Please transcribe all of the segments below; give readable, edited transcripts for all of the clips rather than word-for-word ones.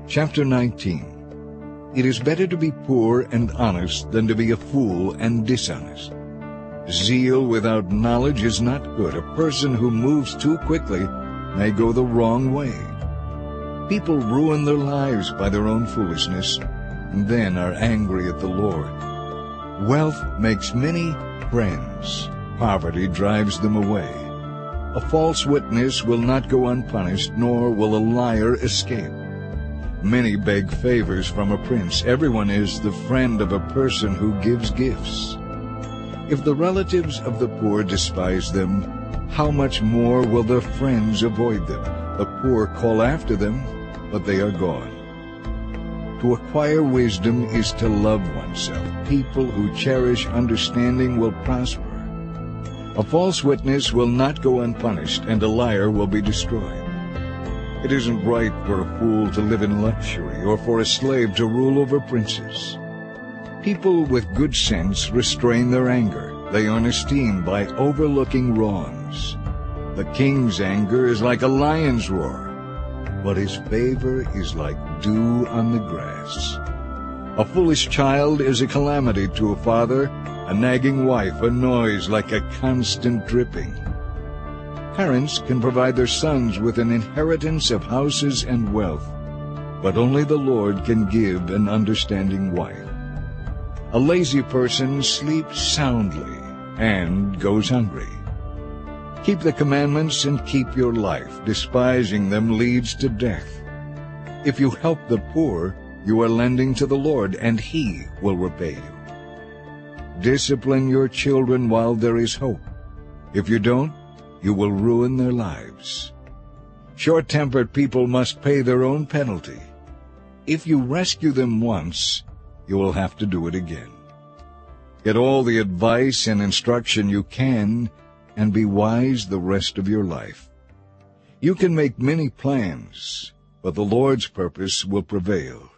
Chapter 19. It is better to be poor and honest than to be a fool and dishonest. Zeal without knowledge is not good. A person who moves too quickly may go the wrong way. People ruin their lives by their own foolishness, and then are angry at the Lord. Wealth makes many friends. Poverty drives them away. A false witness will not go unpunished, nor will a liar escape. Many beg favors from a prince. Everyone is the friend of a person who gives gifts. If the relatives of the poor despise them, how much more will their friends avoid them? The poor call after them, but they are gone. To acquire wisdom is to love oneself. People who cherish understanding will prosper. A false witness will not go unpunished, and a liar will be destroyed. It isn't right for a fool to live in luxury, or for a slave to rule over princes. People with good sense restrain their anger. They earn esteem by overlooking wrongs. The king's anger is like a lion's roar, but his favor is like dew on the grass. A foolish child is a calamity to a father, a nagging wife a noise like a constant dripping. Parents can provide their sons with an inheritance of houses and wealth, but only the Lord can give an understanding wife. A lazy person sleeps soundly and goes hungry. Keep the commandments and keep your life. Despising them leads to death. If you help the poor, you are lending to the Lord, and He will repay you. Discipline your children while there is hope. If you don't, you will ruin their lives. Short-tempered people must pay their own penalty. If you rescue them once, you will have to do it again. Get all the advice and instruction you can, and be wise the rest of your life. You can make many plans, but the Lord's purpose will prevail.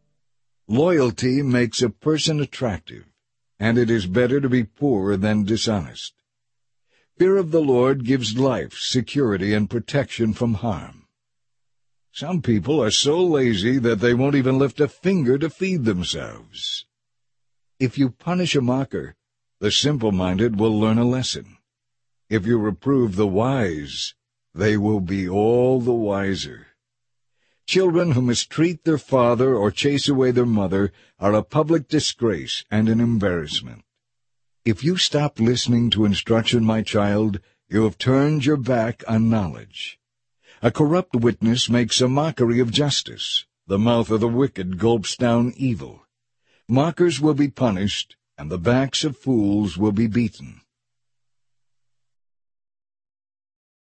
Loyalty makes a person attractive, and it is better to be poor than dishonest. Fear of the Lord gives life, security, and protection from harm. Some people are so lazy that they won't even lift a finger to feed themselves. If you punish a mocker, the simple-minded will learn a lesson. If you reprove the wise, they will be all the wiser. Children who mistreat their father or chase away their mother are a public disgrace and an embarrassment. If you stop listening to instruction, my child, you have turned your back on knowledge. A corrupt witness makes a mockery of justice. The mouth of the wicked gulps down evil. Mockers will be punished, and the backs of fools will be beaten.